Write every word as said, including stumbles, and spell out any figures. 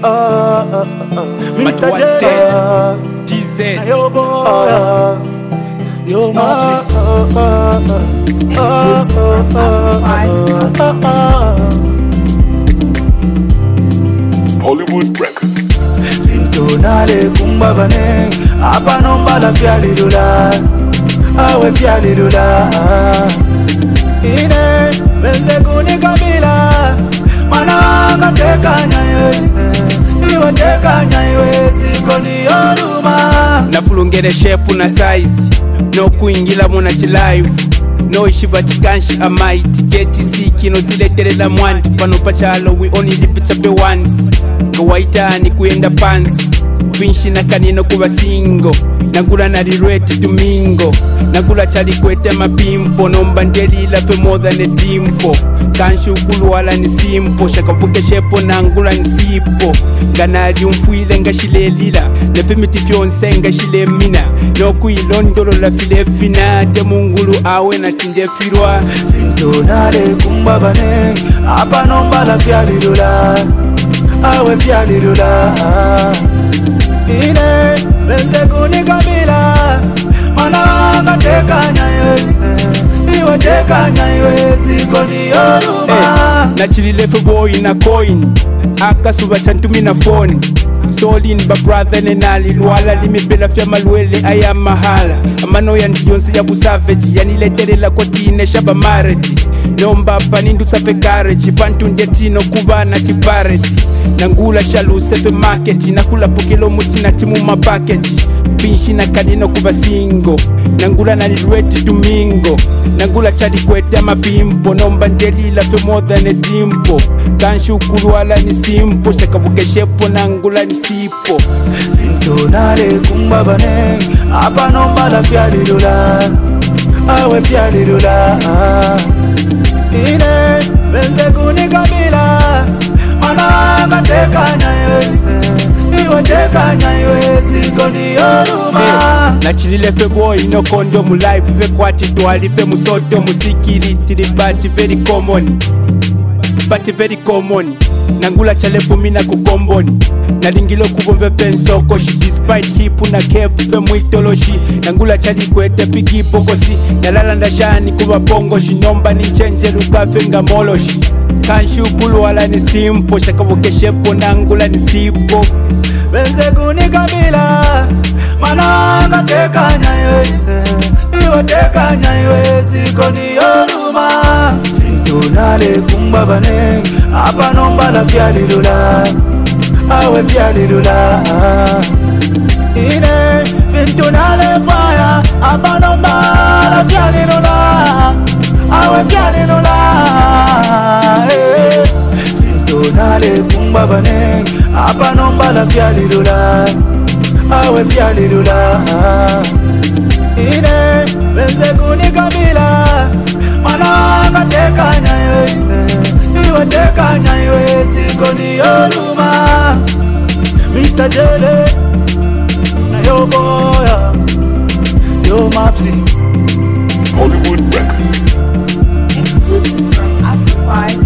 uh, uh, uh. Mister J, D Z, yo boy, uh, yo ma, uh, uh, uh, Exclusive from Amplify. Hollywood Records. Fintonale kumbabane, apa nomba la fiali dola, awe fiali dola. Ine benze kuni kabila, mana kateka nyayo, iwe teka nyayo, sikoni yoruma. nafulungere shape na size no kuingila muna chilive no shibatikanshi amaiti geti siki no zileterela mwandi pano pachalo we only live it up once kawaita ni kuenda pants pinshi na kanino kuba singo nagula na rirwete domingo nagula chali kwete mapimpo nomba ndelila fe more than a dimpo kanshi ukulu wala ni simpo shakabuke shepo nangula nsipo ganali umfuile ngashilelila nefimiti fyonse ngashilemina nokuilondolo la file fina te mungulu awe na tindefirwa Fintonale kumbabane, apa nomba la fiali dola, awe fiali dola. Ine benze kuni kabila, mana kateka nyayo, iwe teka nyayo, sikoni yoruma. na chililefe boy na coin akasuba chantumi na phone solin ba brother nenali lwala limipela fya malwele aya mahala amano ya ndiyonse ya busavage yanileterela kotine shaba marriage nomba panindu safe garage pantu ndetino kubana tibarage nangula shalu sefe market nakula pokelo muti na timu ma package pinshi na kanino kuba singo nangula na lirweti domingo nangula chadi kwete mapimpo nomba ndelila fe more than a dimpo kanshi ukulu wala ni simpo shakabuke shepo nangula ni sipo Fintonale kumbabane, apa nomba la fiali dola, awe fiali dola. Ine benze kuni kabila, mana kateka nyayo, iwe teka nyayo, sikoni yoruma. na chililefe boy no kondo mu live ve kwati twali fe musoto musikiri tiri but very common but very common nangula chalepo mina kukomboni nalingilo kubombe pensoko shi despite hip na kepu fe muitoloshi nangula chali kwete pigi pokosi nalala ndashani kuba pongo shi nomba ni chenje lukafe ngamoloshi kanshi ukulu wala ni simpo shakabuke shepo nangula ni sipo Benze kuni kabila, mana kateka nyayo, iwe teka nyayo, sikoni yoruma. Fintonale kumbabane, apa nomba la fiali dola, awe fiali dola. Ine fintonale fire, apa nomba la fiali dola, awe fiali dola. Eh. Fintonale kumbabane, apa nomba la fiali dola, awe fiali dola. Ine benze kuni kabila, mana kateka nyayo, iwe teka nyayo, sikoni yoruma. Mister Jele, na yo boy, yo mapsi. Hollywood Records. Exclusive from Amplify.